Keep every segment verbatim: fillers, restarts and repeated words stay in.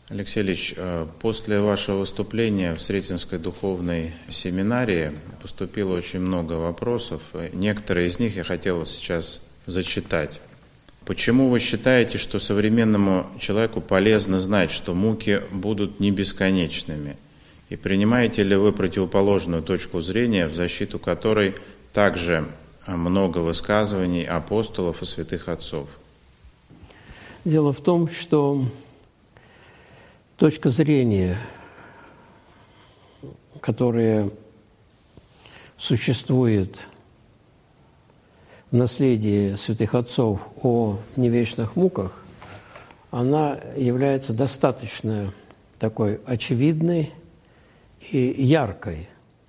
Алексей Ильич, после вашего выступления в Сретенской духовной семинарии поступило очень много вопросов. Некоторые из них я хотел сейчас зачитать. Почему вы считаете, что современному человеку полезно знать, что муки будут не бесконечными? И принимаете ли вы противоположную точку зрения, в защиту которой также много высказываний апостолов и святых отцов? Дело в том, что точка зрения, которая существует в наследии святых отцов о невечных муках, она является достаточно такой очевидной и яркой.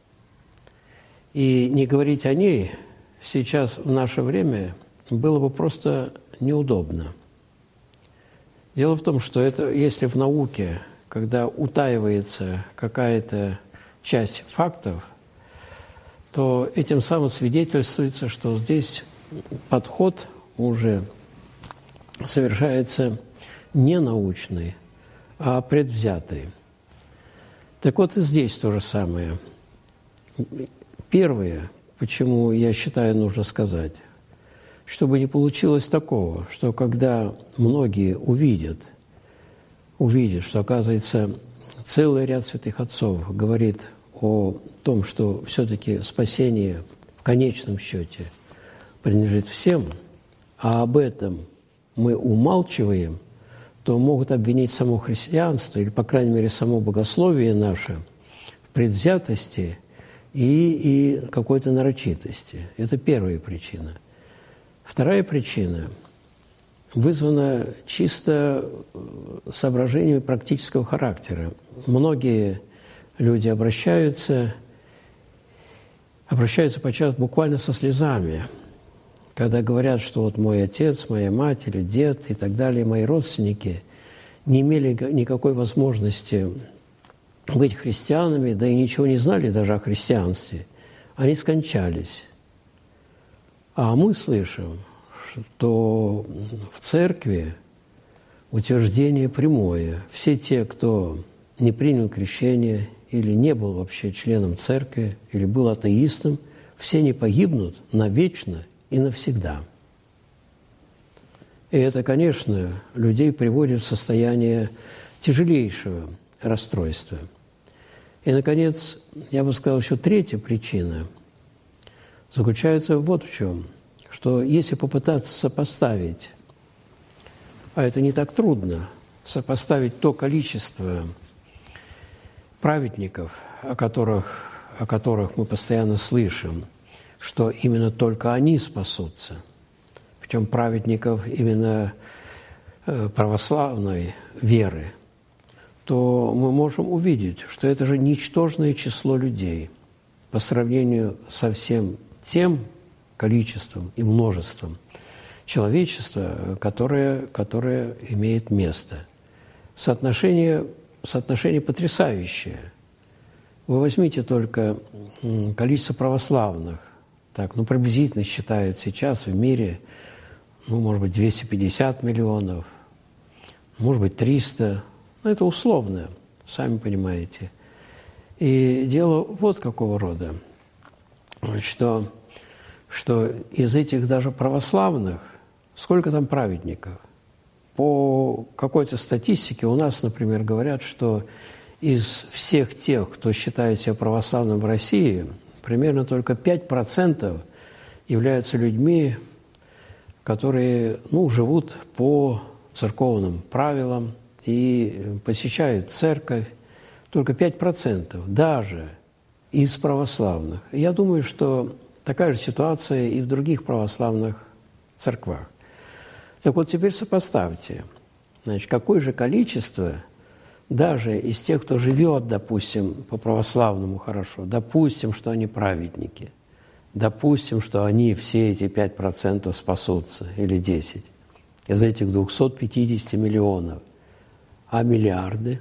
И не говорить о ней сейчас, в наше время, было бы просто неудобно. Дело в том, что это, если в науке, когда утаивается какая-то часть фактов, то этим самым свидетельствуется, что здесь подход уже совершается не научный, а предвзятый. Так вот и здесь то же самое. Первое, почему я считаю, нужно сказать, чтобы не получилось такого, что когда многие увидят, увидят, что, оказывается, целый ряд святых отцов говорит о том, что все-таки спасение в конечном счете принадлежит всем, а об этом мы умалчиваем, то могут обвинить само христианство, или, по крайней мере, само богословие наше в предвзятости и, и какой-то нарочитости. Это первая причина. Вторая причина вызвана чисто соображениями практического характера. Многие люди обращаются, обращаются подчас буквально со слезами, когда говорят, что вот мой отец, моя мать или дед и так далее, мои родственники не имели никакой возможности быть христианами, да и ничего не знали даже о христианстве. Они скончались. А мы слышим, что в церкви утверждение прямое. Все те, кто не принял крещение или не был вообще членом церкви, или был атеистом, все они погибнут навечно и навсегда. И это, конечно, людей приводит в состояние тяжелейшего расстройства. И, наконец, я бы сказал, еще третья причина заключается вот в чем, что если попытаться сопоставить, а это не так трудно, сопоставить то количество праведников, о которых, о которых мы постоянно слышим, что именно только они спасутся, причем праведников именно православной веры, то мы можем увидеть, что это же ничтожное число людей по сравнению со всем тем количеством и множеством человечества, которое, которое имеет место. Соотношение, соотношение потрясающее. Вы возьмите только количество православных, так, ну, приблизительно считают сейчас в мире, ну, может быть, двести пятьдесят миллионов, может быть, триста, но это условно, сами понимаете. И дело вот какого рода, что, что из этих даже православных, сколько там праведников? По какой-то статистике у нас, например, говорят, что из всех тех, кто считает себя православным в России, примерно только пять процентов являются людьми, которые, ну, живут по церковным правилам и посещают церковь. Только пять процентов, даже из православных. Я думаю, что такая же ситуация и в других православных церквах. Так вот, теперь сопоставьте, значит, какое же количество даже из тех, кто живет, допустим, по-православному хорошо, допустим, что они праведники, допустим, что они все эти пять процентов спасутся, или десять, из этих двухсот пятидесяти миллионов, а миллиарды?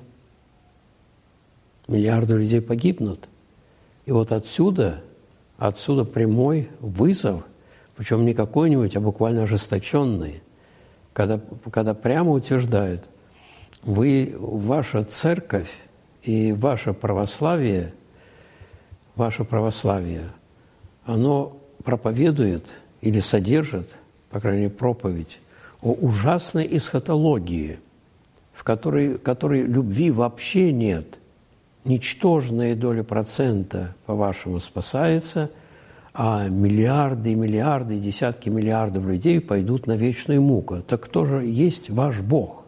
Миллиарды людей погибнут. И вот отсюда, отсюда прямой вызов, причем не какой-нибудь, а буквально ожесточенный, когда, когда прямо утверждают, вы, ваша церковь и ваше православие, ваше православие, оно проповедует или содержит, по крайней мере, проповедь о ужасной эсхатологии, в которой, которой любви вообще нет. Ничтожная доля процента, по-вашему, спасается, а миллиарды и миллиарды, десятки миллиардов людей пойдут на вечную муку. Так кто же есть ваш Бог?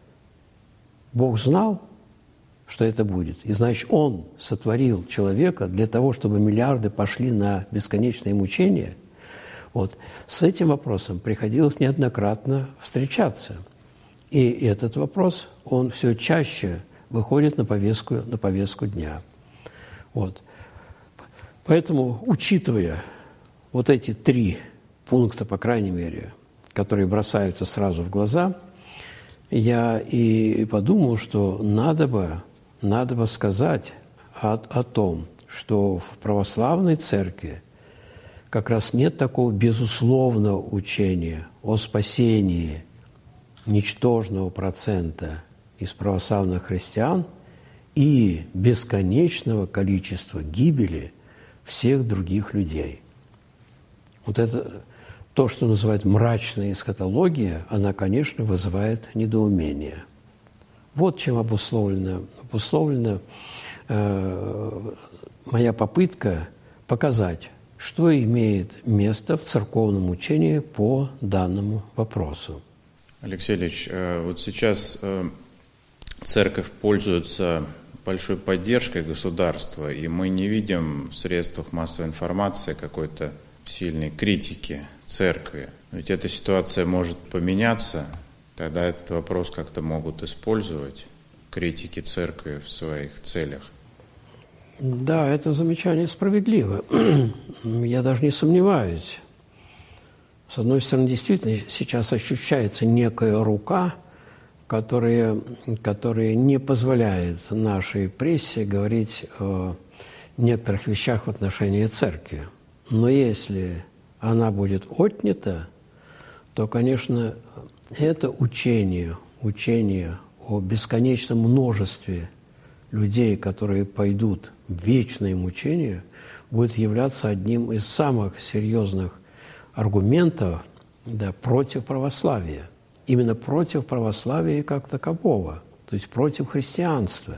Бог знал, что это будет. И, значит, Он сотворил человека для того, чтобы миллиарды пошли на бесконечные мучения. Вот. С этим вопросом приходилось неоднократно встречаться. И этот вопрос, он все чаще выходит на повестку, на повестку дня. Вот. Поэтому, учитывая вот эти три пункта, по крайней мере, которые бросаются сразу в глаза, я и подумал, что надо бы, надо бы сказать о, о том, что в православной церкви как раз нет такого безусловного учения о спасении ничтожного процента из православных христиан и бесконечного количества гибели всех других людей. Вот это то, что называют мрачная эсхатология, она, конечно, вызывает недоумение. Вот чем обусловлена, обусловлена э, моя попытка показать, что имеет место в церковном учении по данному вопросу. Алексей Ильич, вот сейчас церковь пользуется большой поддержкой государства, и мы не видим в средствах массовой информации какой-то сильной критики церкви. Ведь эта ситуация может поменяться, тогда этот вопрос как-то могут использовать критики церкви в своих целях. Да, это замечание справедливо. Я даже не сомневаюсь. С одной стороны, действительно, сейчас ощущается некая рука, которая, которая не позволяет нашей прессе говорить о некоторых вещах в отношении церкви. Но если она будет отнята, то, конечно, это учение, учение о бесконечном множестве людей, которые пойдут в вечное мучение, будет являться одним из самых серьезных аргументов, да, против православия. Именно против православия как такового, то есть против христианства.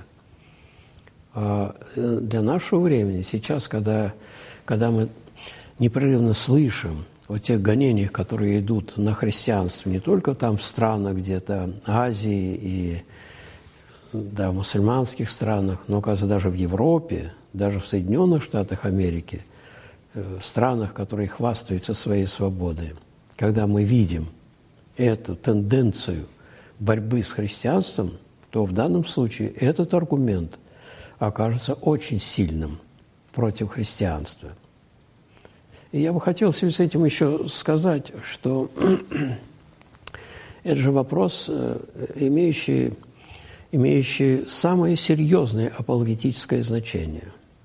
А для нашего времени, сейчас, когда, когда мы непрерывно слышим о тех гонениях, которые идут на христианство, не только там в странах где-то Азии и да, в мусульманских странах, но, оказывается, даже в Европе, даже в Соединенных Штатах Америки, в странах, которые хвастаются своей свободой, когда мы видим эту тенденцию борьбы с христианством, то в данном случае этот аргумент окажется очень сильным против христианства. И я бы хотел в связи с этим еще сказать, что это же вопрос, имеющий, имеющий самое серьезное апологетическое значение.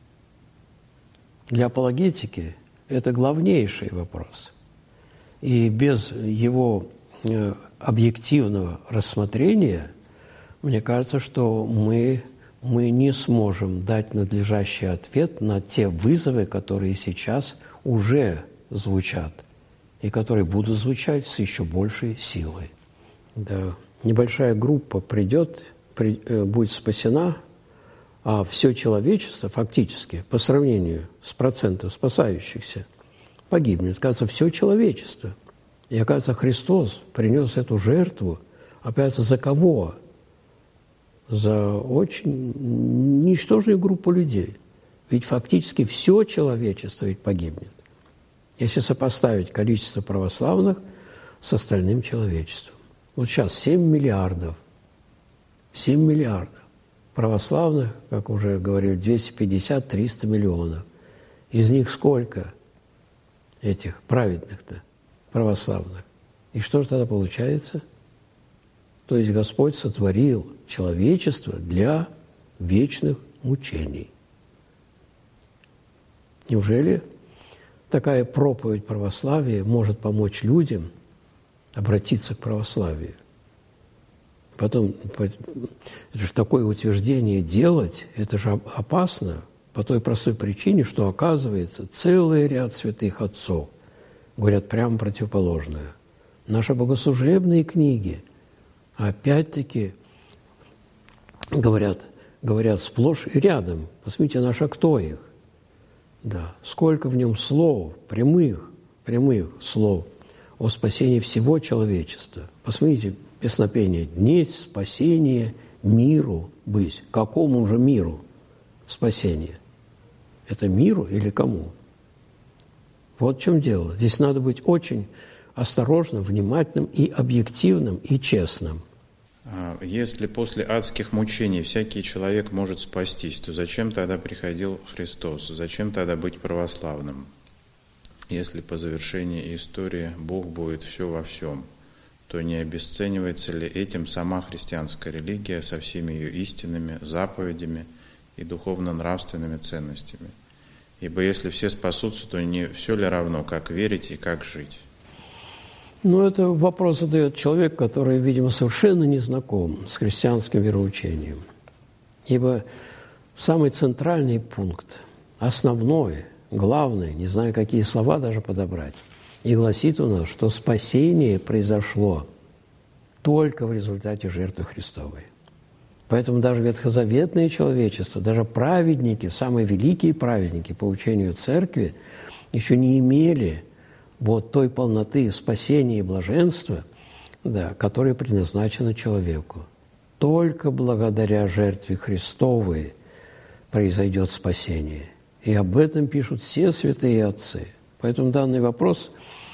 Для апологетики это главнейший вопрос. И без его объективного рассмотрения, мне кажется, что мы, мы не сможем дать надлежащий ответ на те вызовы, которые сейчас уже звучат и которые будут звучать с еще большей силой. Да. Небольшая группа придет, при, будет спасена, а все человечество фактически по сравнению с процентом спасающихся погибнет. Кажется, все человечество. И, оказывается, Христос принес эту жертву, опять за кого? За очень ничтожную группу людей. Ведь фактически все человечество ведь погибнет, если сопоставить количество православных с остальным человечеством. Вот сейчас семь миллиардов. семь миллиардов. Православных, как уже говорили, двести пятьдесят - триста миллионов. Из них сколько этих праведных-то? Православных. И что же тогда получается? То есть Господь сотворил человечество для вечных мучений. Неужели такая проповедь православия может помочь людям обратиться к православию? Потом, это же такое утверждение делать, это же опасно по той простой причине, что, оказывается, целый ряд святых отцов говорят прямо противоположное. Наши богослужебные книги, опять-таки, говорят, говорят сплошь и рядом. Посмотрите, наша кто их? Да, сколько в нем слов, прямых, прямых слов о спасении всего человечества. Посмотрите, песнопение «Днесь спасения миру быть». Какому же миру спасение? Это миру или кому? Вот в чем дело. Здесь надо быть очень осторожным, внимательным и объективным, и честным. Если после адских мучений всякий человек может спастись, то зачем тогда приходил Христос? Зачем тогда быть православным? Если по завершении истории Бог будет все во всем, то не обесценивается ли этим сама христианская религия со всеми ее истинными заповедями и духовно-нравственными ценностями? Ибо если все спасутся, то не все ли равно, как верить и как жить? Ну, это вопрос задает человек, который, видимо, совершенно не знаком с христианским вероучением. Ибо самый центральный пункт, основной, главный, не знаю, какие слова даже подобрать, и гласит у нас, что спасение произошло только в результате жертвы Христовой. Поэтому даже ветхозаветное человечество, даже праведники, самые великие праведники по учению Церкви, еще не имели вот той полноты спасения и блаженства, да, которые предназначены человеку. Только благодаря жертве Христовой произойдет спасение. И об этом пишут все святые отцы. Поэтому данный вопрос,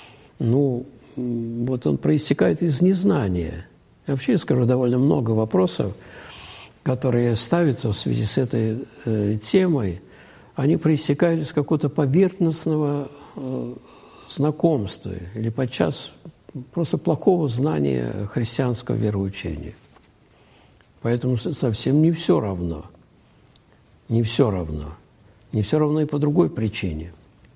ну, вот он проистекает из незнания. Я вообще скажу, довольно много вопросов, которые ставятся в связи с этой э, темой, они проистекают из какого-то поверхностного э, знакомства или подчас просто плохого знания христианского вероучения. Поэтому совсем не все равно. Не все равно. Не все равно и по другой причине.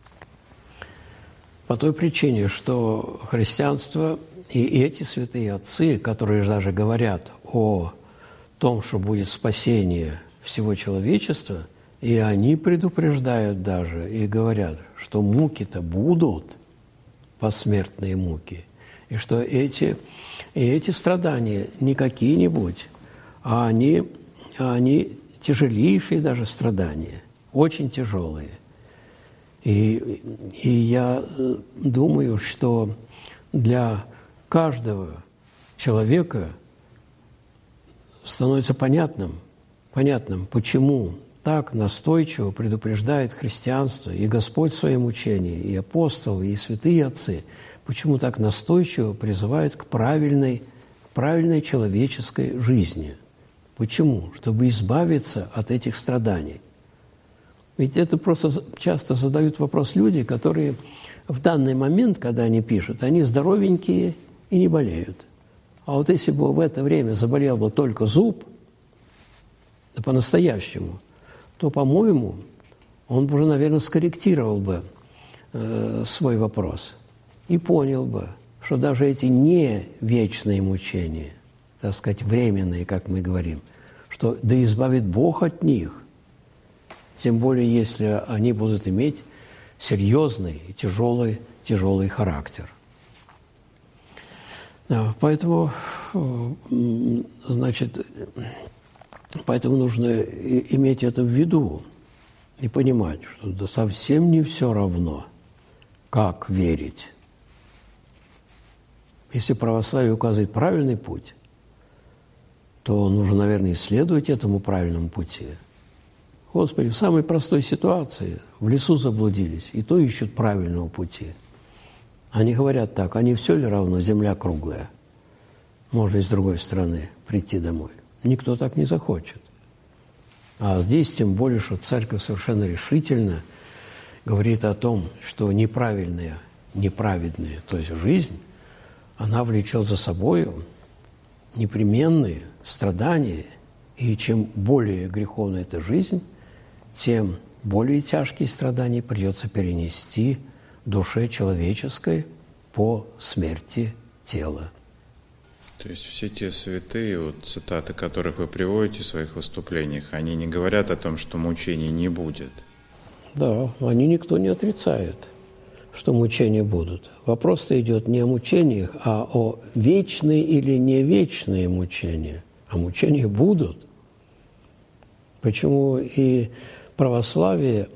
По той причине, что христианство и эти святые отцы, которые даже говорят о том, что будет спасение всего человечества, и они предупреждают даже и говорят, что муки-то будут, посмертные муки, и что эти, и эти страдания не какие-нибудь, а они, они тяжелейшие даже страдания, очень тяжелые. И, и я думаю, что для каждого человека становится понятным, понятным, почему так настойчиво предупреждает христианство и Господь в своем учении, и апостолы, и святые отцы, почему так настойчиво призывают к правильной, к правильной человеческой жизни. Почему? Чтобы избавиться от этих страданий. Ведь это просто часто задают вопрос люди, которые в данный момент, когда они пишут, они здоровенькие и не болеют. А вот если бы в это время заболел бы только зуб, да по-настоящему, то, по-моему, он бы уже, наверное, скорректировал бы э, свой вопрос и понял бы, что даже эти не вечные мучения, так сказать, временные, как мы говорим, что да избавит Бог от них, тем более, если они будут иметь серьезный и тяжелый, тяжелый характер. Да, поэтому, значит, поэтому нужно иметь это в виду и понимать, что да совсем не все равно, как верить. Если православие указывает правильный путь, то нужно, наверное, исследовать этому правильному пути. Господи, в самой простой ситуации в лесу заблудились, и то ищут правильного пути. Они говорят так, а не все ли равно, земля круглая? Можно и с другой стороны прийти домой. Никто так не захочет. А здесь тем более, что церковь совершенно решительно говорит о том, что неправильная, неправедная, то есть жизнь, она влечет за собой непременные страдания. И чем более греховна эта жизнь, тем более тяжкие страдания придется перенести душе человеческой по смерти тела. То есть все те святые, вот, цитаты которых вы приводите в своих выступлениях, они не говорят о том, что мучений не будет? Да, они никто не отрицает, что мучения будут. Вопрос-то идет не о мучениях, а о вечные или не вечные мучения. А мучения будут. Почему и православие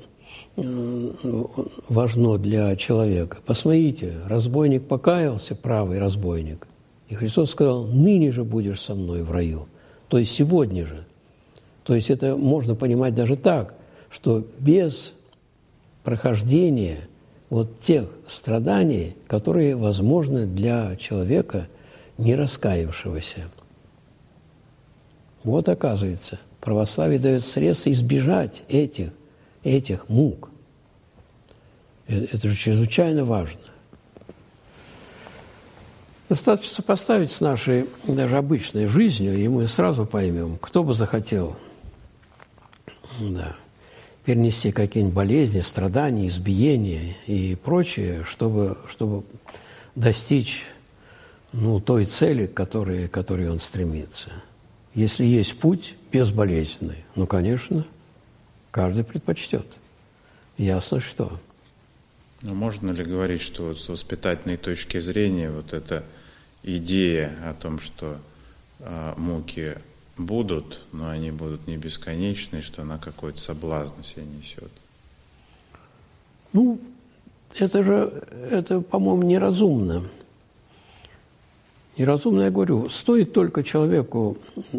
важно для человека? Посмотрите, разбойник покаялся, правый разбойник, и Христос сказал: «Ныне же будешь со мной в раю». То есть сегодня же. То есть это можно понимать даже так, что без прохождения вот тех страданий, которые возможны для человека, не раскаявшегося. Вот оказывается, православие дает средства избежать этих, этих мук. Это же чрезвычайно важно. Достаточно сопоставить с нашей даже обычной жизнью, и мы сразу поймем, кто бы захотел да, перенести какие-нибудь болезни, страдания, избиения и прочее, чтобы, чтобы достичь ну, той цели, к которой, к которой он стремится. Если есть путь безболезненный, ну, конечно, каждый предпочтет. Ясно, что. Но можно ли говорить, что вот с воспитательной точки зрения вот эта идея о том, что э, муки будут, но они будут не бесконечные, что она какой-то соблазн себе несет? Ну, это же, это, по-моему, неразумно. Неразумно, я говорю, стоит только человеку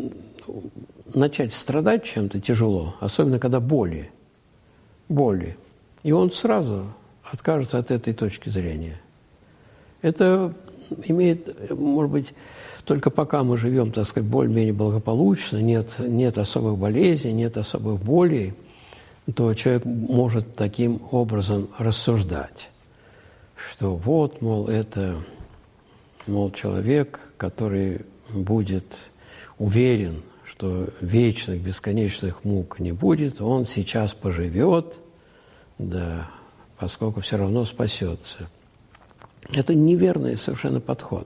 начать страдать чем-то тяжело, особенно когда боли, боли, и он сразу откажется от этой точки зрения. Это имеет, может быть, только пока мы живем, так сказать, более-менее благополучно, нет, нет особых болезней, нет особых болей, то человек может таким образом рассуждать, что вот, мол, это, мол, человек, который будет уверен, что вечных, бесконечных мук не будет, он сейчас поживет, да, поскольку все равно спасется. Это неверный совершенно подход.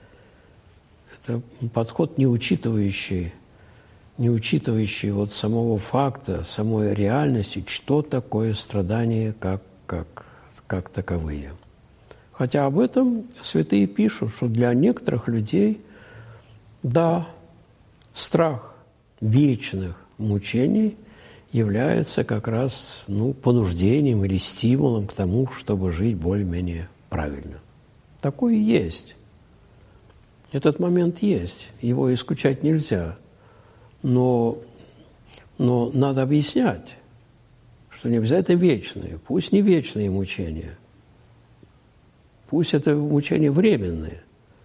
Это подход, не учитывающий, не учитывающий вот самого факта, самой реальности, что такое страдание как, как, как таковые. Хотя об этом святые пишут, что для некоторых людей, да, страх вечных мучений является как раз ну, понуждением или стимулом к тому, чтобы жить более-менее правильно. Такое есть. Этот момент есть. Его исключать нельзя. Но, но надо объяснять, что не обязательно вечные. Пусть не вечные мучения. Пусть это мучения временные.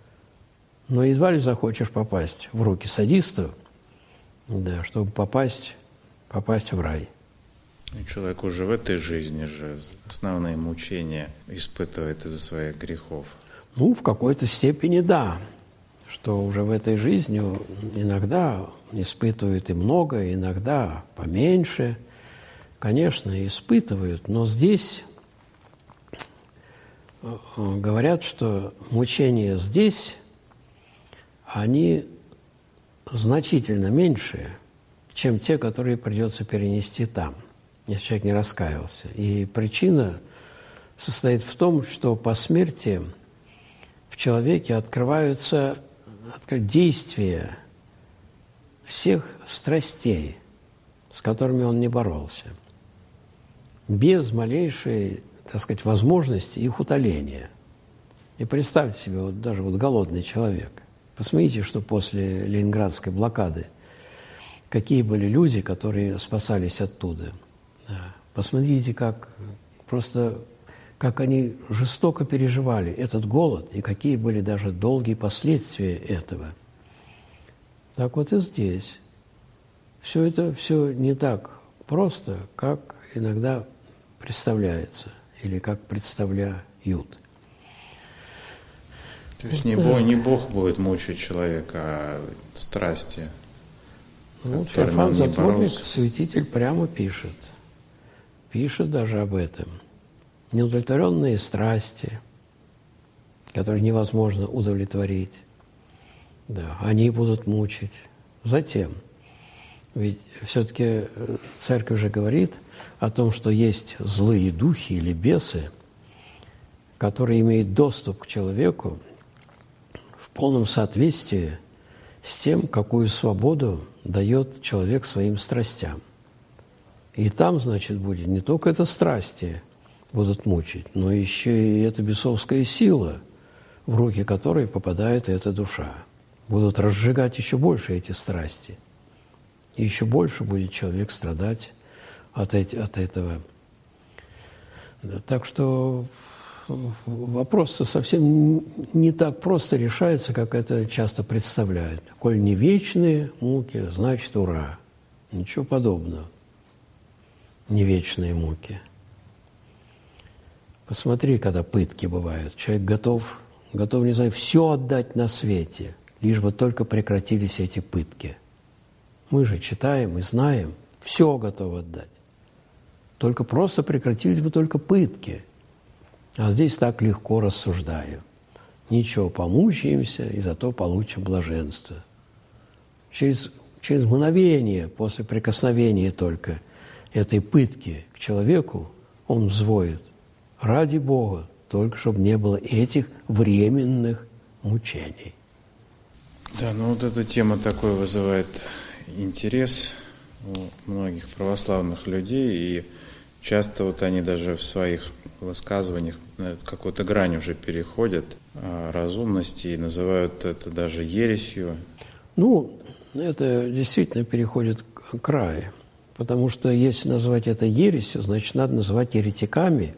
Но едва ли захочешь попасть в руки садистов, да, чтобы попасть, попасть в рай. Человек уже в этой жизни же основные мучения испытывает из-за своих грехов. Ну, в какой-то степени да, что уже в этой жизни иногда испытывают и много, иногда поменьше. Конечно, испытывают, но здесь говорят, что мучения здесь, они значительно меньше, чем те, которые придется перенести там, если человек не раскаялся. И причина состоит в том, что по смерти в человеке открываются действия всех страстей, с которыми он не боролся, без малейшей, так сказать, возможности их утоления. И представьте себе, вот даже вот голодный человек. Посмотрите, что после Ленинградской блокады, какие были люди, которые спасались оттуда. Да. Посмотрите, как просто, как они жестоко переживали этот голод, и какие были даже долгие последствия этого. Так вот и здесь. Все это все не так просто, как иногда представляется, или как представляют. То есть не, Бог, не Бог будет мучить человека, а страсти, ну, которыми он не Затворник, боролся. святитель прямо пишет, пишет даже об этом. Неудовлетворенные страсти, которые невозможно удовлетворить, Да, они будут мучить. Затем, ведь все-таки Церковь же говорит о том, что есть злые духи или бесы, которые имеют доступ к человеку в полном соответствии с тем, какую свободу дает человек своим страстям. И там, значит, будет не только это страсти будут мучить, но еще и эта бесовская сила, в руки которой попадает эта душа. Будут разжигать еще больше эти страсти. И еще больше будет человек страдать от, эти, от этого. Да, так что вопрос-то совсем не так просто решается, как это часто представляют. Коль не вечные муки, значит ура. Ничего подобного. Не вечные муки. Посмотри, когда пытки бывают. Человек готов, готов, не знаю, все отдать на свете, лишь бы только прекратились эти пытки. Мы же читаем и знаем, все готовы отдать. Только просто прекратились бы только пытки. А здесь так легко рассуждаю. Ничего, помучаемся, и зато получим блаженство. Через, через мгновение после прикосновения только этой пытки к человеку он взвоет: ради Бога, только чтобы не было этих временных мучений. Да, ну вот эта тема такой вызывает интерес у многих православных людей, и часто вот они даже в своих высказываниях на какую-то грань уже переходят разумности и называют это даже ересью. Ну, это действительно переходит к краю, потому что если назвать это ересью, значит, надо называть еретиками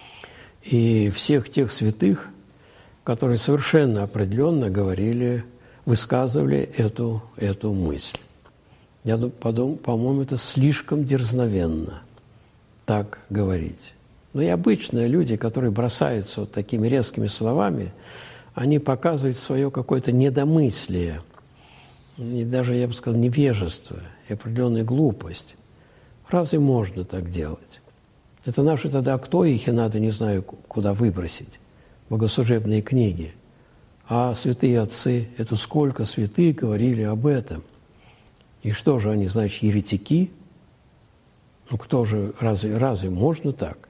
и всех тех святых, которые совершенно определенно говорили, высказывали эту, эту мысль. Я думаю, по-моему, это слишком дерзновенно так говорить. Но и обычные люди, которые бросаются вот такими резкими словами, они показывают свое какое-то недомыслие, и даже, я бы сказал, невежество, и определенную глупость. Разве можно так делать? Это наши тогда, кто их и надо, не знаю, куда выбросить, богослужебные книги. А святые отцы, это сколько святых говорили об этом. И что же они, значит, еретики? Ну кто же, разве, разве можно так?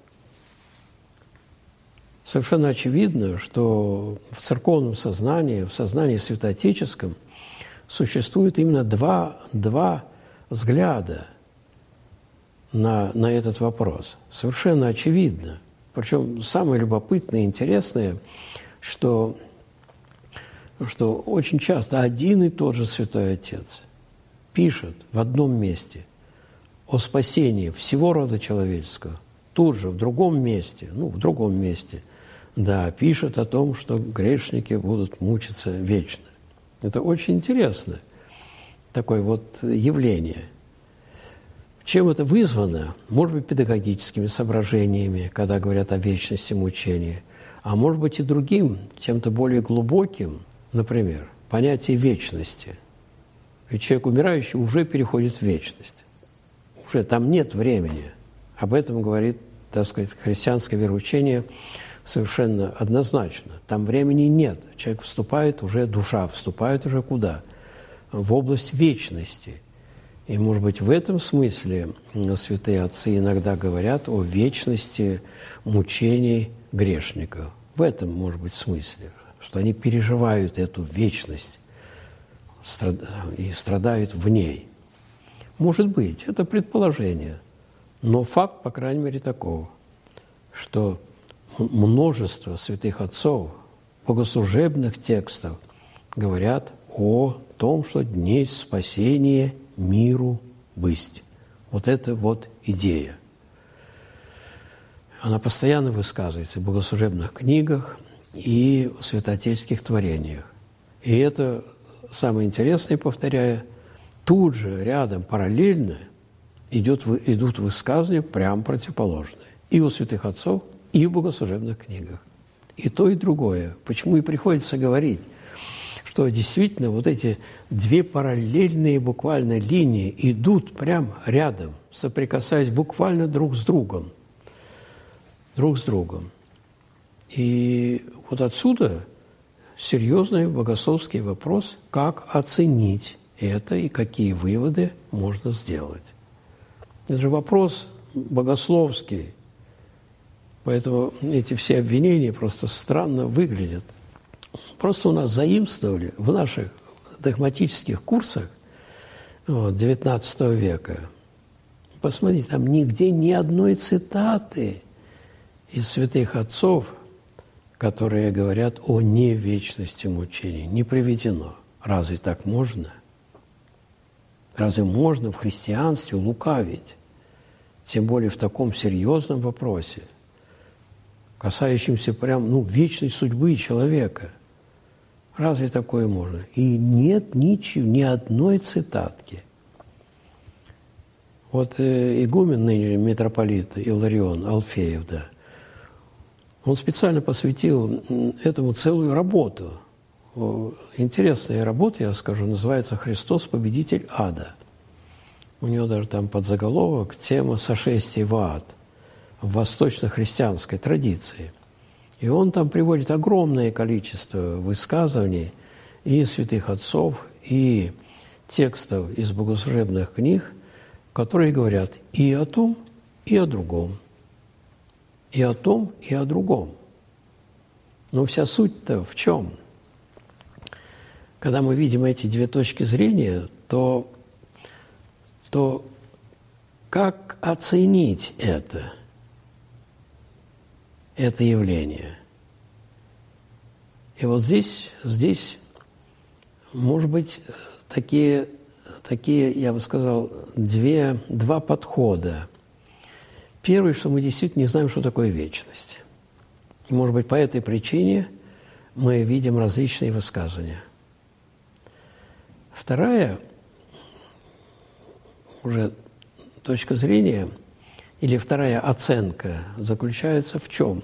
Совершенно очевидно, что в церковном сознании, в сознании святоотеческом существует именно два, два взгляда на, на этот вопрос. Совершенно очевидно. Причем самое любопытное и интересное, что, что очень часто один и тот же Святой Отец пишет в одном месте о спасении всего рода человеческого, тут же в другом месте, ну, в другом месте, да, пишет о том, что грешники будут мучиться вечно. Это очень интересно, такое вот явление. Чем это вызвано? Может быть, педагогическими соображениями, когда говорят о вечности мучения, а может быть и другим, чем-то более глубоким, например, понятие вечности. Ведь человек умирающий уже переходит в вечность. Уже там нет времени. Об этом говорит, так сказать, христианское вероучение совершенно однозначно. Там времени нет. Человек вступает уже, душа вступает уже куда? В область вечности. И, может быть, в этом смысле святые отцы иногда говорят о вечности мучений грешников. В этом, может быть, смысле, что они переживают эту вечность и страдают в ней. Может быть, это предположение, но факт, по крайней мере, такого, что множество святых отцов, богослужебных текстов говорят о том, что дней спасения миру быть. Вот это вот идея. Она постоянно высказывается в богослужебных книгах и в святоотеческих творениях. И это, самое интересное, повторяю, тут же рядом параллельно идет, идут высказывания прямо противоположные. И у святых отцов, и в богослужебных книгах. И то, и другое. Почему и приходится говорить, что действительно вот эти две параллельные буквально линии идут прямо рядом, соприкасаясь буквально друг с другом. Друг с другом. И вот отсюда серьезный богословский вопрос, как оценить это и какие выводы можно сделать. Это же вопрос богословский, поэтому эти все обвинения просто странно выглядят. Просто у нас заимствовали в наших догматических курсах вот, девятнадцатого века. Посмотрите, там нигде ни одной цитаты из святых отцов, которые говорят о невечности мучений, не приведено. Разве так можно? Разве можно в христианстве лукавить? Тем более в таком серьезном вопросе, касающемся прям, ну, вечной судьбы человека. Разве такое можно? И нет ничего, ни одной цитатки. Вот э, игумен ныне митрополит Иларион Алфеев, да, он специально посвятил этому целую работу. Интересная работа, я скажу, называется «Христос, победитель ада». У него даже там подзаголовок «Тема сошествия в ад» в восточно-христианской традиции. И он там приводит огромное количество высказываний и святых отцов, и текстов из богослужебных книг, которые говорят и о том, и о другом. И о том, и о другом. Но вся суть-то в чем? Когда мы видим эти две точки зрения, то, то как оценить это, это явление? И вот здесь, здесь может быть, такие, такие, я бы сказал, две, два подхода. Первый, что мы действительно не знаем, что такое вечность. И, может быть, по этой причине мы видим различные высказывания. Вторая уже точка зрения или вторая оценка заключается в чем?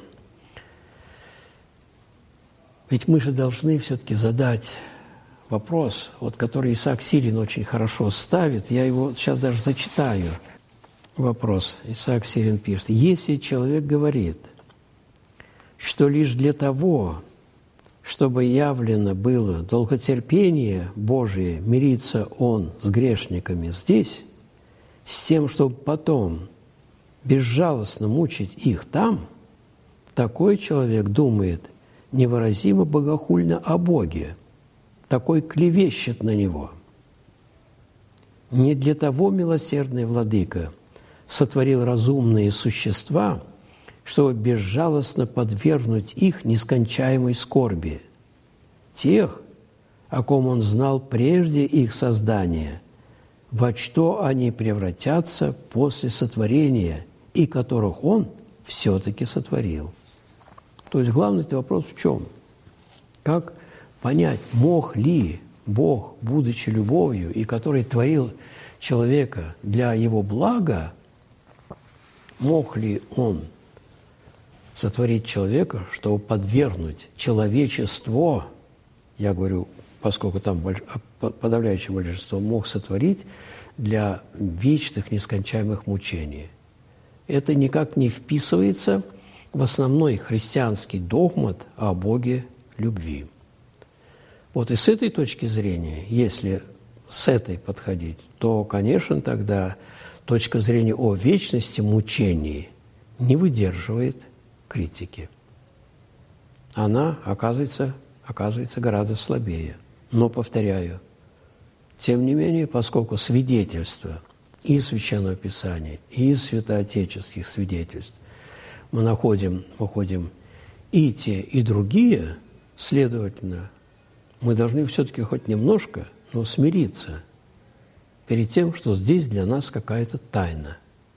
Ведь мы же должны все-таки задать вопрос, вот, который Исаак Сирин очень хорошо ставит. Я его сейчас даже зачитаю. Вопрос. Исаак Сирин пишет. «Если человек говорит, что лишь для того, чтобы явлено было долготерпение Божие, мирится он с грешниками здесь, с тем, чтобы потом безжалостно мучить их там, такой человек думает невыразимо богохульно о Боге, такой клевещет на Него. Не для того милосердный Владыка сотворил разумные существа, чтобы безжалостно подвергнуть их нескончаемой скорби. Тех, о ком Он знал прежде их создания, во что они превратятся после сотворения, и которых Он все-таки сотворил». То есть главный вопрос в чем? Как понять, мог ли Бог, будучи любовью, и который творил человека для его блага, мог ли Он сотворить человека, чтобы подвергнуть человечество, я говорю, поскольку там подавляющее большинство мог сотворить, для вечных нескончаемых мучений. Это никак не вписывается в основной христианский догмат о Боге любви. Вот и с этой точки зрения, если с этой подходить, то, конечно, тогда точка зрения о вечности мучений не выдерживает критики. Она оказывается, оказывается гораздо слабее. Но, повторяю, тем не менее, поскольку свидетельства и Священного Писания, и святоотеческих свидетельств мы находим, находим и те, и другие, следовательно, мы должны все-таки хоть немножко, но смириться перед тем, что здесь для нас какая-то тайна.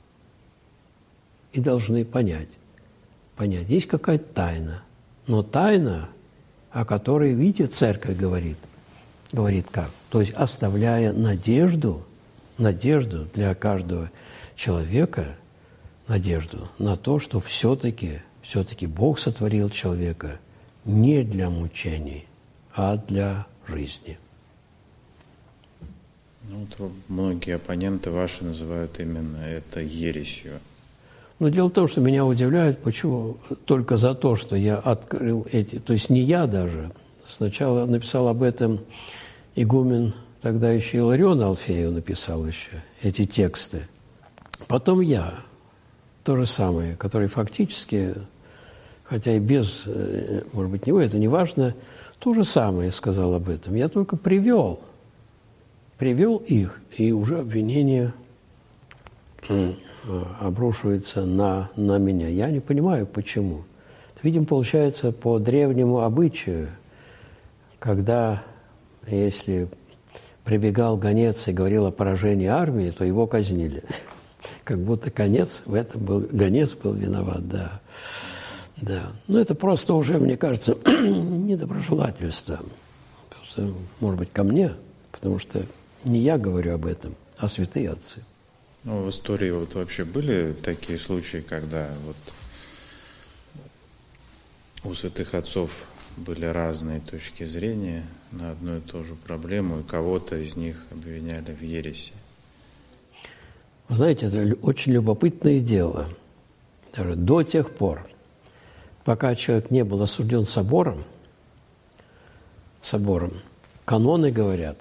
И должны понять, понять, есть какая-то тайна, но тайна, о которой, видите, Церковь говорит, говорит как? То есть оставляя надежду, надежду для каждого человека, надежду на то, что все-таки, все-таки Бог сотворил человека не для мучений, а для жизни. Ну, вот многие оппоненты ваши называют именно это ересью. Но дело в том, что меня удивляет, почему только за то, что я открыл эти, то есть не я даже, Сначала написал об этом игумен, тогда еще Иларион Алфеев написал еще эти тексты. Потом я, то же самое, который фактически, хотя и без, может быть, него, это не важно, то же самое сказал об этом. Я только привел, привел их, и уже обвинение обрушивается на, на меня. Я не понимаю, почему. Это, видимо, получается по древнему обычаю, когда, если прибегал гонец и говорил о поражении армии, то его казнили. Как будто конец в этом был, гонец был виноват, да. Да. Но это просто уже, мне кажется, недоброжелательство. Просто, может быть, ко мне, потому что не я говорю об этом, а святые отцы. Ну, в истории вот вообще были такие случаи, когда вот у святых отцов были разные точки зрения на одну и ту же проблему, и кого-то из них обвиняли в ереси. Вы знаете, это очень любопытное дело. Даже до тех пор, пока человек не был осужден собором, собором, каноны говорят,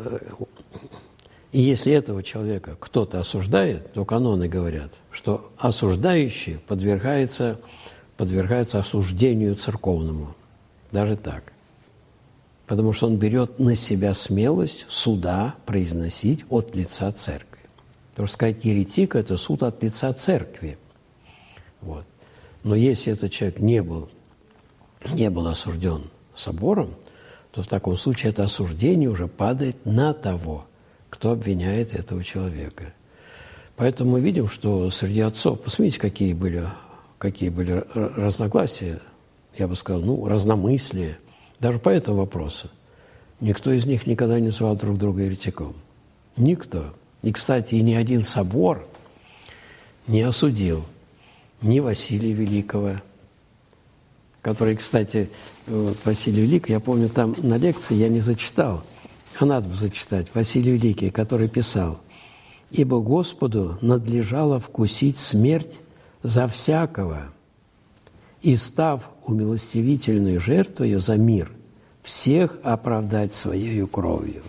и если этого человека кто-то осуждает, то каноны говорят, что осуждающий подвергается, подвергается осуждению церковному. Даже так. Потому что он берет на себя смелость суда произносить от лица церкви. Потому что сказать еретик – это суд от лица церкви. Вот. Но если этот человек не был, не был осужден собором, то в таком случае это осуждение уже падает на того, кто обвиняет этого человека. Поэтому мы видим, что среди отцов, посмотрите, какие были, какие были разногласия, я бы сказал, ну, разномыслие, даже по этому вопросу. Никто из них никогда не звал друг друга еретиком. Никто. И, кстати, и ни один собор не осудил ни Василия Великого, который, кстати, вот Василий Великий, я помню, там на лекции я не зачитал, а надо бы зачитать, Василий Великий, который писал: «Ибо Господу надлежало вкусить смерть за всякого, и, став умилостивительной жертвою за мир, всех оправдать своею кровью».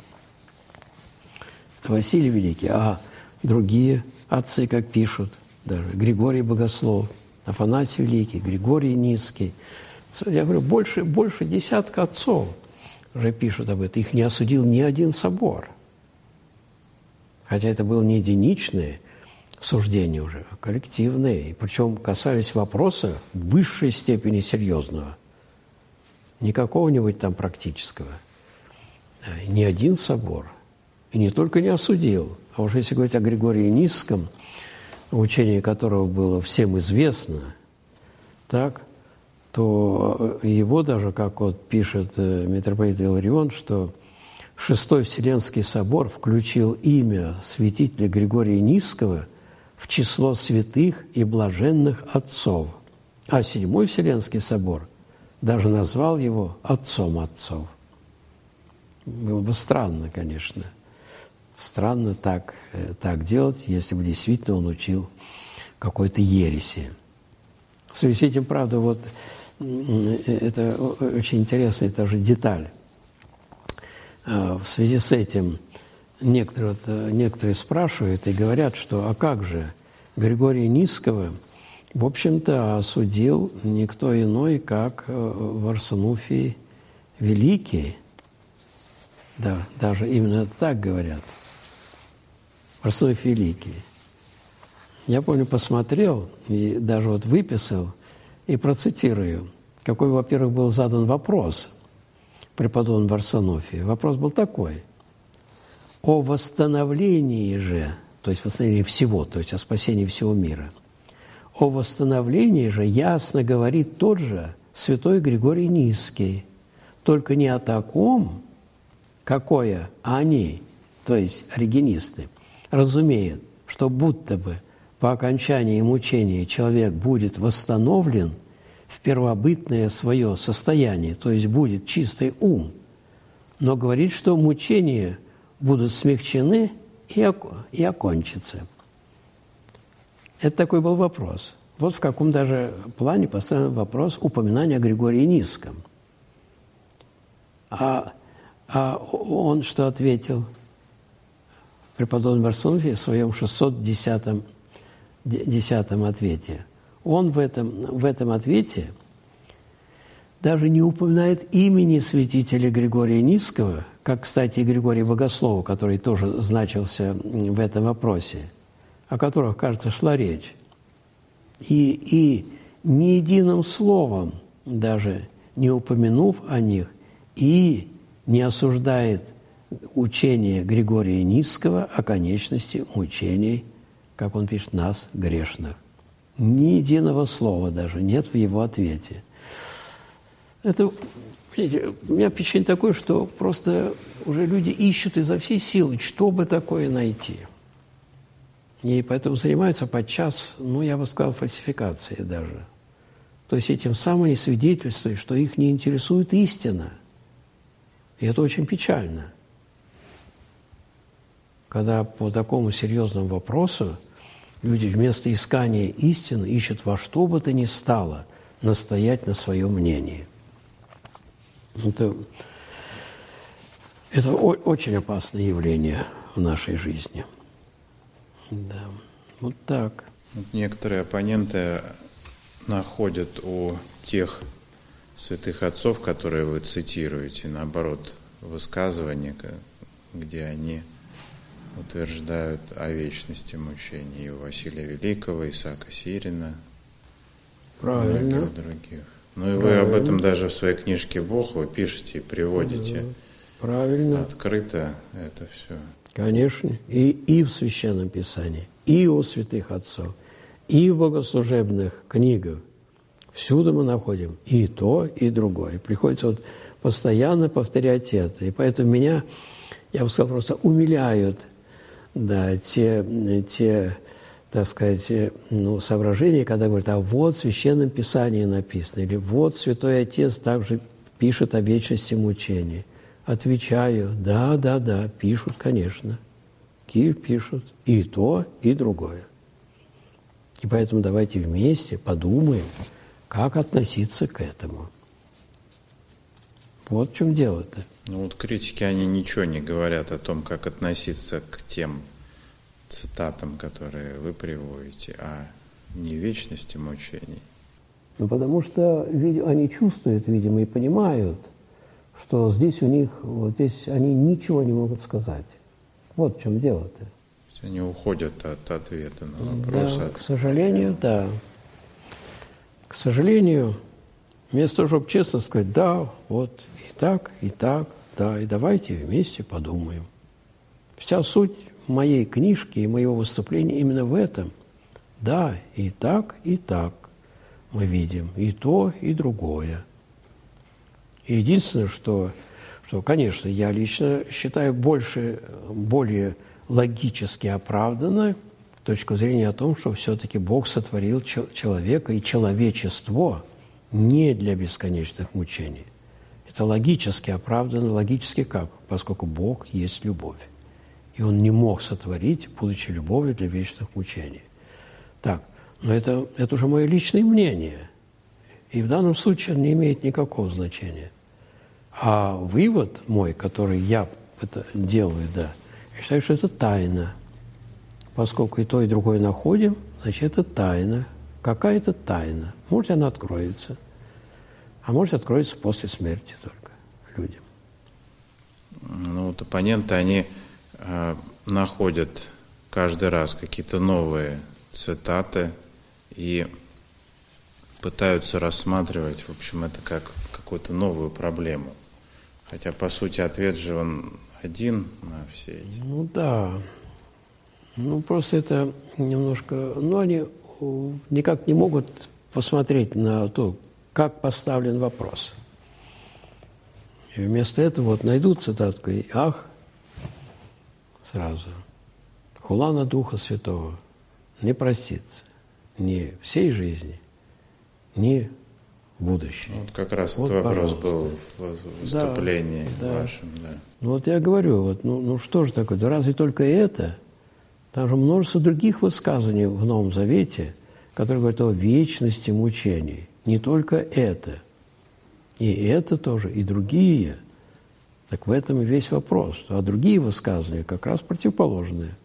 Это Василий Великий. А другие отцы, как пишут, даже Григорий Богослов, Афанасий Великий, Григорий Низкий. Я говорю, больше, больше десятка отцов уже пишут об этом. Их не осудил ни один собор. Хотя это было не единичное суждение уже, а коллективное. И причем касались вопроса в высшей степени серьезного. Не какого-нибудь там практического. Ни один собор. И не только не осудил, а уже если говорить о Григории Низском, учение которого было всем известно, так, то его даже, как вот пишет митрополит Иларион, что Шестой Вселенский собор включил имя святителя Григория Низского в число святых и блаженных отцов, а Седьмой Вселенский собор даже назвал его отцом отцов. Было бы странно, конечно. Странно так, так делать, если бы действительно он учил какой-то ереси. В связи с этим, правда, вот это очень интересная тоже деталь. В связи с этим некоторые, некоторые спрашивают и говорят, что а как же Григория Низского, в общем-то, осудил никто иной, как Варсонофий Великий. Да, даже именно так говорят. Варсонофий Великий. Я помню, посмотрел и даже вот выписал и процитирую, какой, во-первых, был задан вопрос преподобному Варсонофию. Вопрос был такой: о восстановлении же, то есть восстановлении всего, то есть о спасении всего мира, о восстановлении же ясно говорит тот же святой Григорий Низкий, только не о таком, какое они, то есть оригенисты, разумеют, что будто бы по окончании мучения человек будет восстановлен в первобытное свое состояние, то есть будет чистый ум, но говорит, что мучения будут смягчены и, ок- и окончатся. Это такой был вопрос. Вот в каком даже плане поставлен вопрос упоминания о Григории Низском. А, а он что ответил? Преподобный Барсунофий в своем шестьсот десятом ответе. Он в этом, в этом ответе даже не упоминает имени святителя Григория Нисского, как, кстати, и Григория Богослова, который тоже значился в этом вопросе, о которых, кажется, шла речь. И, и ни единым словом, даже не упомянув о них, и не осуждает учение Григория Нисского о конечности мучений, как он пишет, нас, грешных. Ни единого слова даже нет в его ответе. Это, понимаете, у меня впечатление такое, что просто уже люди ищут изо всей силы, что бы такое найти. И поэтому занимаются подчас, ну, я бы сказал, фальсификацией даже. То есть этим самым они свидетельствуют, что их не интересует истина. И это очень печально. Когда по такому серьезному вопросу люди вместо искания истины ищут во что бы то ни стало настоять на своем мнении. Это, это о- очень опасное явление в нашей жизни. Да, вот так. Некоторые оппоненты находят у тех святых отцов, которые вы цитируете, наоборот, высказывания, где они утверждают о вечности мучений и у Василия Великого, Исаака Сирина, Правильно. и многих других. Ну и Правильно. Вы об этом даже в своей книжке «Бог» вы пишете и приводите. Правильно. Открыто это все. Конечно. И, и в Священном Писании, и у святых отцов, и в богослужебных книгах. Всюду мы находим и то, и другое. Приходится вот постоянно повторять это. И поэтому меня, я бы сказал, просто умиляют да, те, те, так сказать, ну, соображения, когда говорят, а вот в Священном Писании написано, или вот Святой Отец также пишет о вечности мучений. Отвечаю, да, да, да, пишут, конечно. Киев пишут и то, и другое. И поэтому давайте вместе подумаем, как относиться к этому. Вот в чем дело-то. Ну вот критики, они ничего не говорят о том, как относиться к тем цитатам, которые вы приводите, о невечности мучений. Ну, потому что они чувствуют, видимо, и понимают, что здесь у них, вот здесь они ничего не могут сказать. Вот в чем дело-то. Они уходят от ответа на вопрос. Да, от... к сожалению, да. К сожалению, вместо того, чтобы честно сказать, да, вот и так, и так, да, и давайте вместе подумаем. Вся суть моей книжки и моего выступления именно в этом. Да, и так, и так мы видим и то, и другое. И единственное, что, что, конечно, я лично считаю больше, более логически оправданно точку зрения о том, что все-таки Бог сотворил человека и человечество не для бесконечных мучений. Это логически оправдано. Логически как? Поскольку Бог есть любовь. И Он не мог сотворить, будучи любовью, для вечных мучений. Так, но это, это уже мое личное мнение. И в данном случае не имеет никакого значения. А вывод мой, который я это делаю, да, я считаю, что это тайна. Поскольку и то, и другое находим, значит, это тайна. Какая-то тайна. Может, она откроется. А может, откроется после смерти только людям. Ну, вот оппоненты, они э, находят каждый раз какие-то новые цитаты и пытаются рассматривать, в общем, это как какую-то новую проблему. Хотя, по сути, ответ же он один на все эти. Ну да. Ну, просто это немножко... Ну, они никак не могут посмотреть на то, как поставлен вопрос. И вместо этого вот найдут цитатку, и ах, сразу. Хула на Духа Святого не простится ни всей жизни, ни в будущем. Вот как раз вот, этот вопрос пожалуйста. был в выступлении да, вашем. Да. Ну вот я говорю, вот, ну, ну что же такое, да разве только это? Там же множество других высказаний в Новом Завете, которые говорят о вечности мучений. Не только это. И это тоже, и другие. Так в этом и весь вопрос. А другие высказывания как раз противоположные.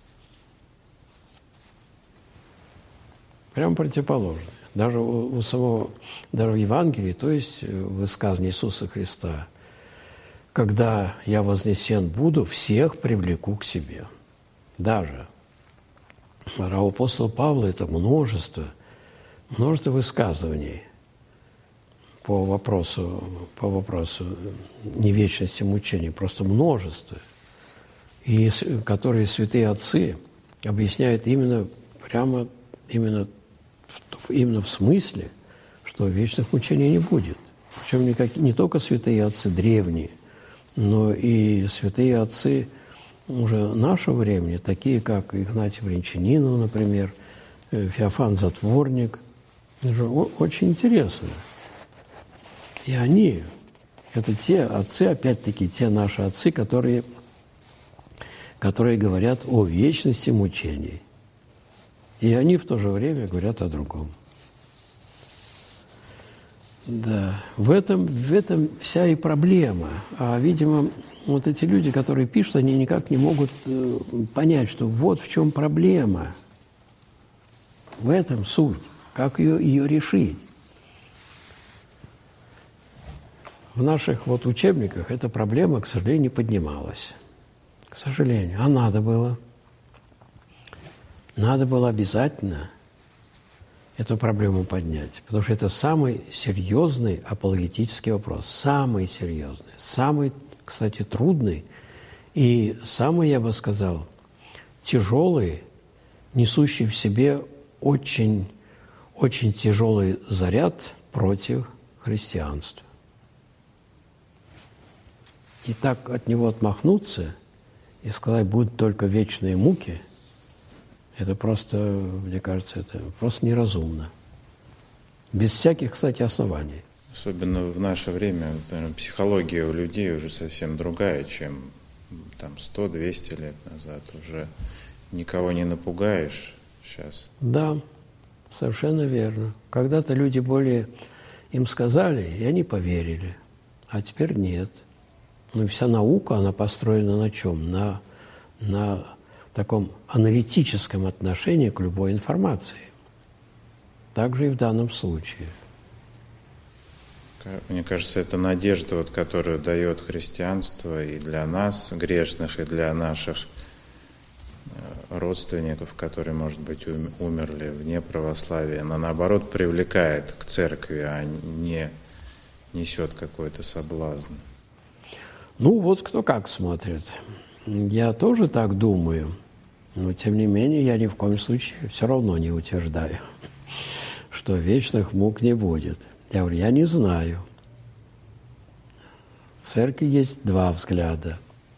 Прямо противоположные. Даже у, у самого, даже в Евангелии, то есть высказывание Иисуса Христа, когда я вознесен буду, всех привлеку к себе. Даже. У апостола Павла это множество, множество высказываний по вопросу, по вопросу невечности мучений, просто множество, и которые святые отцы объясняют именно прямо именно, именно в смысле, что вечных мучений не будет. Причем не, как, не только святые отцы древние, но и святые отцы уже нашего времени, такие как Игнатий Брянчанинов, например, Феофан Затворник. Это же очень интересно. И они, это те отцы, опять-таки, те наши отцы, которые, которые говорят о вечности мучений. И они в то же время говорят о другом. Да, в этом, в этом вся и проблема. А, видимо, вот эти люди, которые пишут, они никак не могут э, понять, что вот в чем проблема. В этом суть. Как ее, ее решить. В наших вот учебниках эта проблема, к сожалению, не поднималась. К сожалению. А надо было. Надо было обязательно эту проблему поднять, потому что это самый серьезный апологетический вопрос, самый серьезный, самый, кстати, трудный и самый, я бы сказал, тяжелый, несущий в себе очень, очень тяжелый заряд против христианства. И так от него отмахнуться и сказать, будут только вечные муки, это просто, мне кажется, это просто неразумно. Без всяких, кстати, оснований. Особенно в наше время, наверное, психология у людей уже совсем другая, чем там сто-двести лет назад. Уже никого не напугаешь сейчас. Да, совершенно верно. Когда-то люди более им сказали, и они поверили, а теперь нет. Ну и вся наука, она построена на чем? На, на таком аналитическом отношении к любой информации. Так же и в данном случае. Мне кажется, это надежда, вот, которую дает христианство и для нас, грешных, и для наших родственников, которые, может быть, умерли вне православия. Она, наоборот, привлекает к церкви, а не несет какой-то соблазн. Ну, вот кто как смотрит. Я тоже так думаю, но, тем не менее, я ни в коем случае все равно не утверждаю, что вечных мук не будет. Я говорю, я не знаю. В церкви есть два взгляда.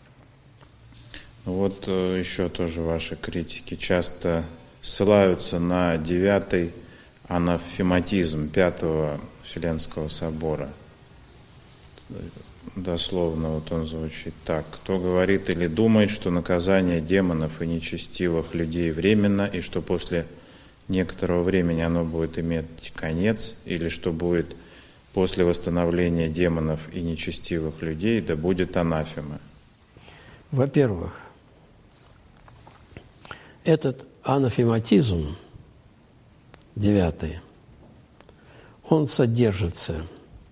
Вот еще тоже ваши критики часто ссылаются на девятый анафематизм Пятого Вселенского собора. Дословно вот он звучит так. Кто говорит или думает, что наказание демонов и нечестивых людей временно, и что после некоторого времени оно будет иметь конец, или что будет после восстановления демонов и нечестивых людей, да будет анафема. Во-первых, этот анафематизм, девятый, он содержится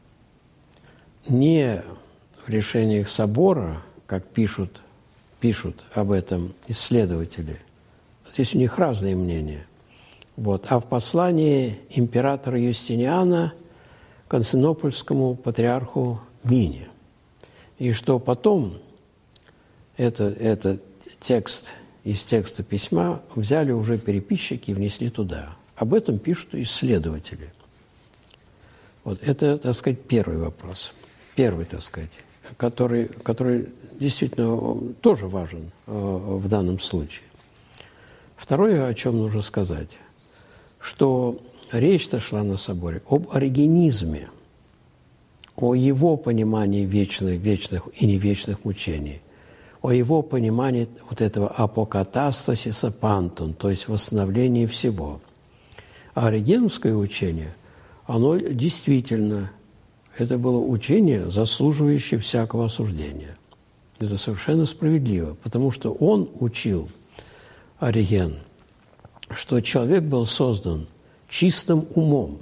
не в решениях собора, как пишут, пишут об этом исследователи. Здесь у них разные мнения. Вот. А в послании императора Юстиниана константинопольскому патриарху Мине. И что потом это, этот текст из текста письма взяли уже переписчики и внесли туда. Об этом пишут исследователи. Вот это, так сказать, первый вопрос. Первый, так сказать, который, который действительно тоже важен э, в данном случае. Второе, о чем нужно сказать, что речь-то шла на соборе об оригенизме, о его понимании вечных, вечных и невечных мучений, о его понимании вот этого апокатастасиса пантон, то есть восстановления всего. А оригеновское учение, оно действительно это было учение, заслуживающее всякого осуждения. Это совершенно справедливо, потому что он учил, Ориген, что человек был создан чистым умом,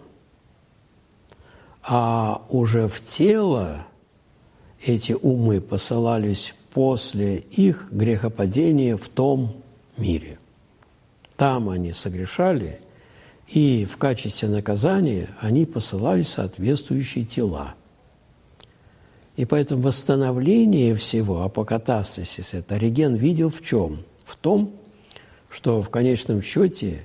а уже в тело эти умы посылались после их грехопадения в том мире. Там они согрешали, и в качестве наказания они посылали соответствующие тела. И поэтому восстановление всего, апокатастасис, это Ориген видел в чем? В том, что в конечном счете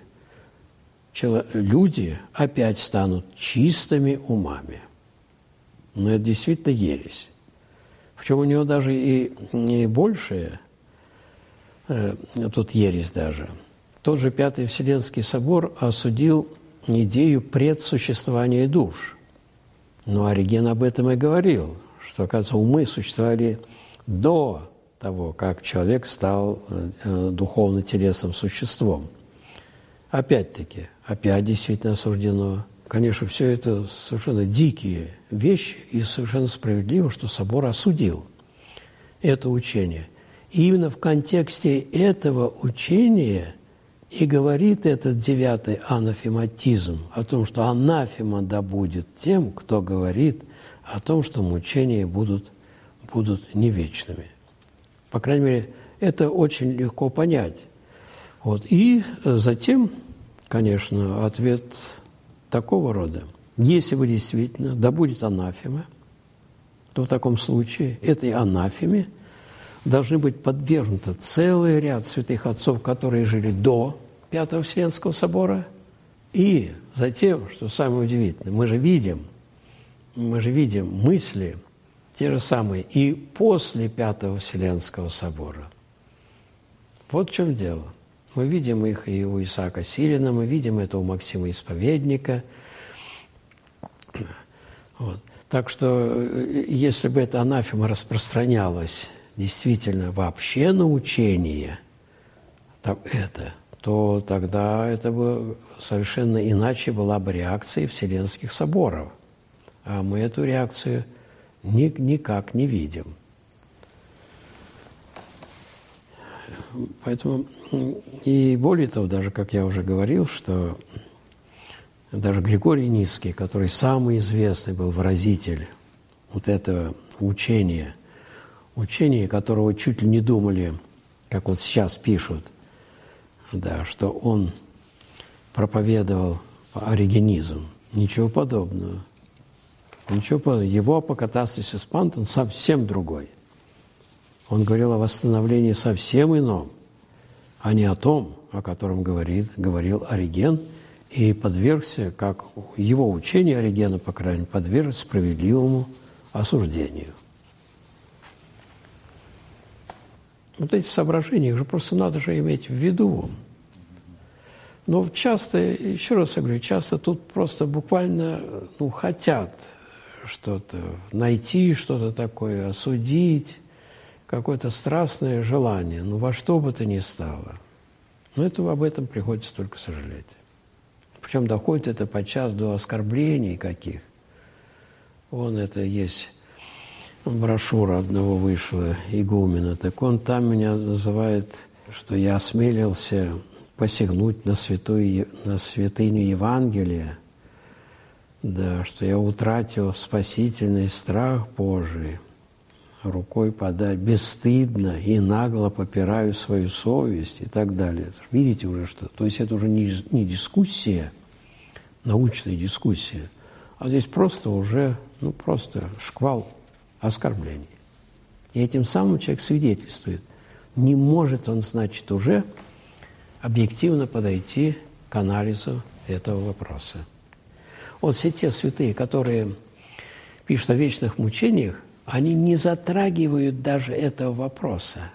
люди опять станут чистыми умами. Но это действительно ересь. Причем у него даже и, и большее, э, тут ересь даже. Тот же Пятый Вселенский собор осудил идею предсуществования душ. Но Ориген об этом и говорил, что, оказывается, умы существовали до того, как человек стал э, духовно-телесным существом. Опять-таки, опять действительно осуждено. Конечно, все это совершенно дикие вещи, и совершенно справедливо, что собор осудил это учение. И именно в контексте этого учения и говорит этот девятый анафематизм о том, что анафема да будет тем, кто говорит о том, что мучения будут, будут не вечными. По крайней мере, это очень легко понять. Вот. И затем, конечно, ответ такого рода. Если вы действительно, да будет анафема, то в таком случае этой анафеме должны быть подвергнуты целый ряд святых отцов, которые жили до Пятого Вселенского собора, и затем, что самое удивительное, мы же видим, мы же видим мысли те же самые и после Пятого Вселенского собора. Вот в чем дело. Мы видим их и у Исаака Сирина, мы видим это у Максима Исповедника. Вот. Так что, если бы эта анафема распространялась действительно вообще на учение, так это, то тогда это бы совершенно иначе была бы реакция Вселенских соборов. А мы эту реакцию ни, никак не видим. Поэтому, и более того, даже, как я уже говорил, что даже Григорий Низкий, который самый известный был выразитель вот этого учения, учения, которого чуть ли не думали, как вот сейчас пишут, да, что он проповедовал оригенизм. Ничего подобного. Ничего подобного. Его апокатастасис пантон совсем другой. Он говорил о восстановлении совсем ином, а не о том, о котором говорит, говорил Ориген, и подвергся, как его учение Оригена, по крайней мере, подверг справедливому осуждению. Вот эти соображения, их же просто надо же иметь в виду. Но часто, еще раз я говорю, часто тут просто буквально ну, хотят что-то найти, что-то такое, осудить, какое-то страстное желание, ну во что бы то ни стало. Но это, об этом приходится только сожалеть. Причем доходит это подчас до оскорблений каких. Вон это есть брошюра одного вышла, игумена, так он там меня называет, что я осмелился посягнуть на, святую, на святыню Евангелия, да, что я утратил спасительный страх Божий, рукой подать, бесстыдно и нагло попираю свою совесть и так далее. Видите уже что? То есть это уже не, не дискуссия, научная дискуссия, а здесь просто уже, ну, просто шквал оскорблений. И этим самым человек свидетельствует. Не может он, значит, уже объективно подойти к анализу этого вопроса. Вот все те святые, которые пишут о вечных мучениях, они не затрагивают даже этого вопроса.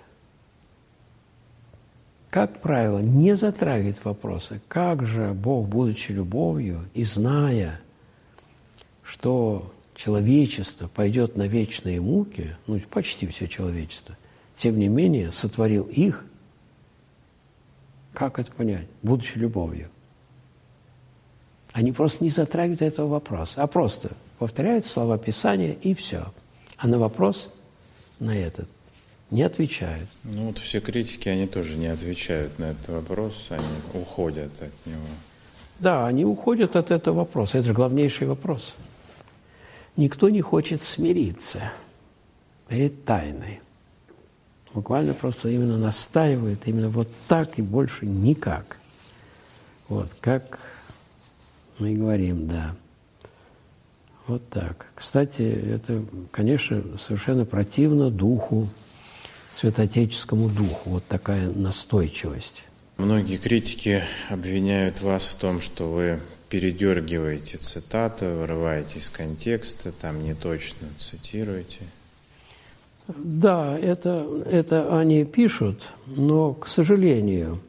Как правило, не затрагивает вопроса, как же Бог, будучи любовью и зная, что человечество пойдет на вечные муки, ну, почти все человечество, тем не менее сотворил их, как это понять, будучи любовью? Они просто не затрагивают этого вопроса, а просто повторяют слова Писания, и все. А на вопрос, на этот, не отвечают. Ну вот все критики, они тоже не отвечают на этот вопрос, они уходят от него. Да, они уходят от этого вопроса. Это же главнейший вопрос. Никто не хочет смириться перед тайной. Буквально просто именно настаивает, именно вот так и больше никак. Вот, как мы и говорим, да. Вот так. Кстати, это, конечно, совершенно противно духу, святоотеческому духу, вот такая настойчивость. Многие критики обвиняют вас в том, что вы передергиваете цитаты, вырываете из контекста, там неточно цитируете. Да, это, это они пишут, но, к сожалению,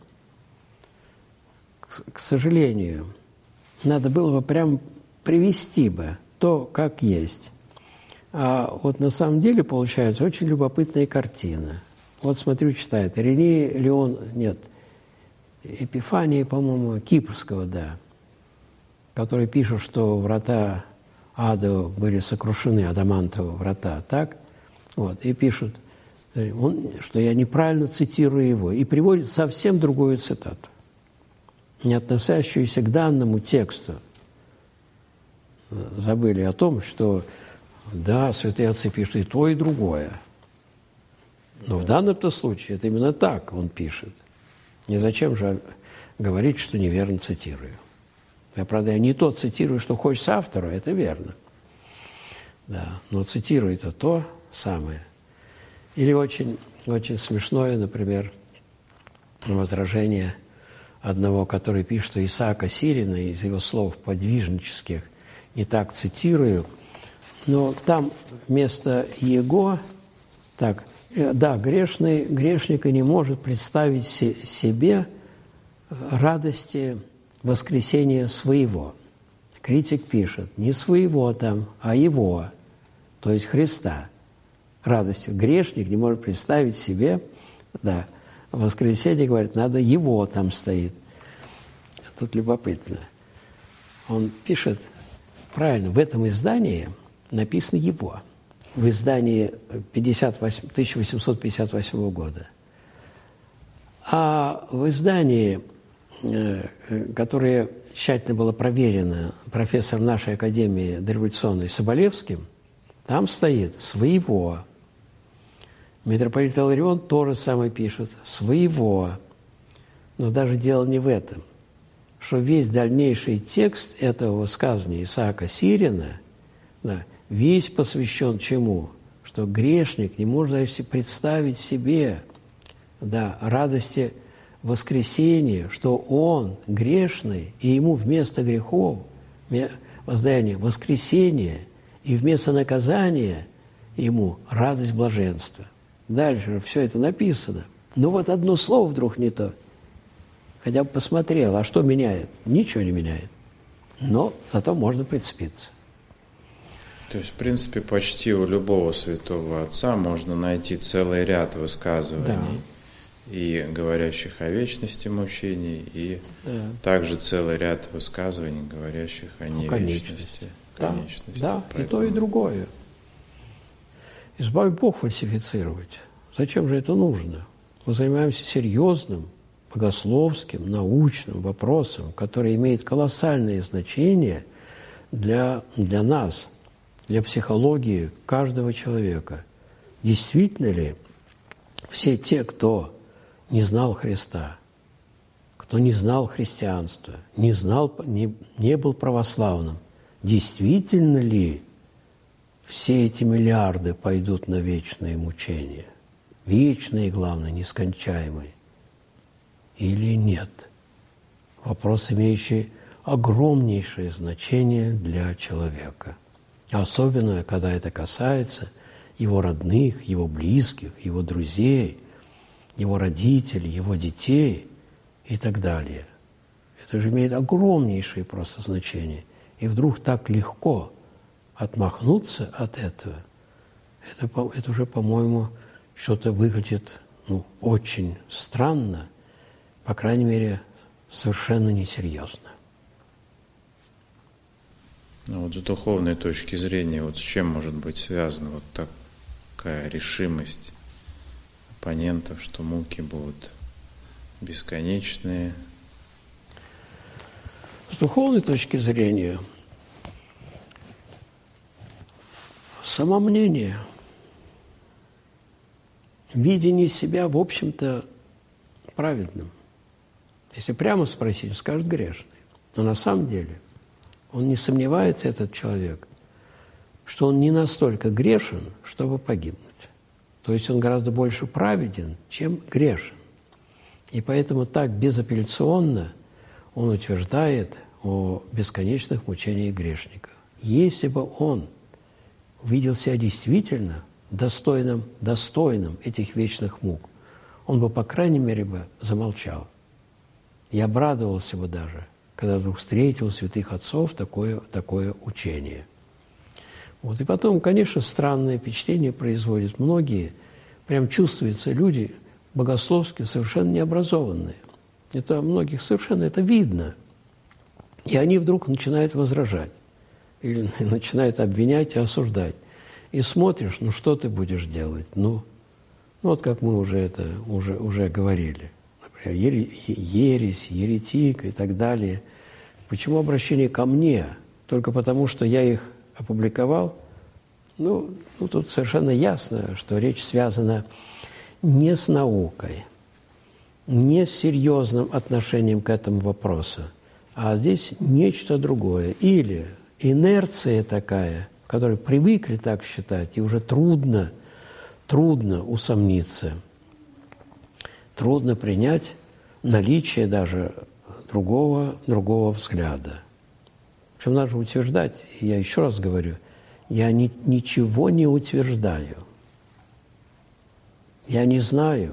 к, к сожалению, надо было бы прям привести бы то, как есть. А вот на самом деле получаются очень любопытные картины. Вот смотрю, читает Ириней Леон, нет, Эпифания, по-моему, Кипрского, да, который пишет, что врата ада были сокрушены, адамантовые врата, так? Вот, и пишут, он, что я неправильно цитирую его, и приводит совсем другую цитату, не относящуюся к данному тексту. Забыли о том, что да, святые отцы пишут и то, и другое. Но в данном-то случае это именно так он пишет. И зачем же говорить, что неверно цитирую? Я, правда, я не то цитирую, что хочется автору, это верно. Да, но цитирую это то самое. Или очень, очень смешное, например, возражение одного, который пишет, что Исаака Сирина из его слов подвижнических не так цитирую, но там вместо «его» так, да, грешный, грешника не может представить себе радости воскресения своего. Критик пишет, не своего там, а его, то есть Христа. Радостью. Грешник не может представить себе, да, воскресенье, говорит, надо его там стоит. Тут любопытно. Он пишет, правильно, в этом издании написано «его». В издании тысяча восемьсот пятьдесят восьмого года. А в издании, которое тщательно было проверено профессором нашей академии дореволюционной Соболевским, там стоит «своего». Митрополит Иларион тоже самое пишет «своего». Но даже дело не в этом, что весь дальнейший текст этого высказывания Исаака Сирина, да, весь посвящен чему? Что грешник не может даже представить себе, да, радости воскресения, что он грешный, и ему вместо грехов воздаяние воскресения, и вместо наказания ему радость блаженства. Дальше все это написано. Но вот одно слово вдруг не то. Хотя бы посмотрел, а что меняет? Ничего не меняет. Но зато можно прицепиться. То есть, в принципе, почти у любого святого отца можно найти целый ряд высказываний, да, и говорящих о вечности мучений, и да, также целый ряд высказываний, говорящих о невечности. Да, конечности. Да, поэтому... и то, и другое. Избавь Бог фальсифицировать. Зачем же это нужно? Мы занимаемся серьезным, богословским, научным вопросом, который имеет колоссальное значение для, для нас, для психологии каждого человека. Действительно ли все те, кто не знал Христа, кто не знал христианства, не, знал, не, не был православным, действительно ли все эти миллиарды пойдут на вечные мучения? Вечные, главное, нескончаемые. Или нет? Вопрос, имеющий огромнейшее значение для человека. Особенно, когда это касается его родных, его близких, его друзей, его родителей, его детей и так далее. Это же имеет огромнейшее просто значение. И вдруг так легко отмахнуться от этого, это, это уже, по-моему, что-то выглядит ну, очень странно, по крайней мере, совершенно несерьезно. Ну, вот с духовной точки зрения, вот с чем может быть связана вот такая решимость оппонентов, что муки будут бесконечные? С духовной точки зрения, самомнение, видение себя, в общем-то, праведным. Если прямо спросить, скажет грешный. Но на самом деле он не сомневается, этот человек, что он не настолько грешен, чтобы погибнуть. То есть он гораздо больше праведен, чем грешен. И поэтому так безапелляционно он утверждает о бесконечных мучениях грешника. Если бы он увидел себя действительно достойным, достойным этих вечных мук, он бы, по крайней мере, бы замолчал. И обрадовался бы даже, когда вдруг встретил святых отцов такое, такое учение. Вот. И потом, конечно, странное впечатление производят многие, прям чувствуются люди богословски совершенно необразованные. Это многих совершенно это видно. И они вдруг начинают возражать или начинают обвинять и осуждать. И смотришь, ну что ты будешь делать? Ну, ну вот как мы уже это уже, уже говорили. Например, ересь, еретик и так далее. Почему обращение ко мне? Только потому, что я их опубликовал? Ну, ну тут совершенно ясно, что речь связана не с наукой, не с серьезным отношением к этому вопросу, а здесь нечто другое. Или инерция такая, в которой привыкли так считать, и уже трудно, трудно усомниться, трудно принять наличие даже другого, другого взгляда. Причем надо утверждать, и я еще раз говорю, я ни, ничего не утверждаю. Я не знаю,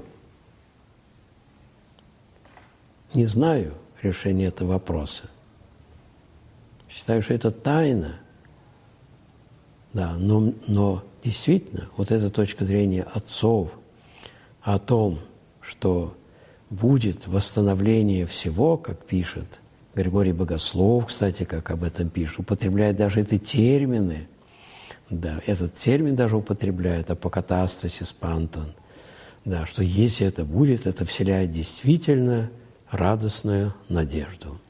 не знаю решения этого вопроса. Считаю, что это тайна. Да, но, но действительно, вот эта точка зрения отцов о том, что будет восстановление всего, как пишет Григорий Богослов, кстати, как об этом пишет, употребляет даже эти термины. Да, этот термин даже употребляет апокатастасис пантон. Да, что если это будет, это вселяет действительно радостную надежду.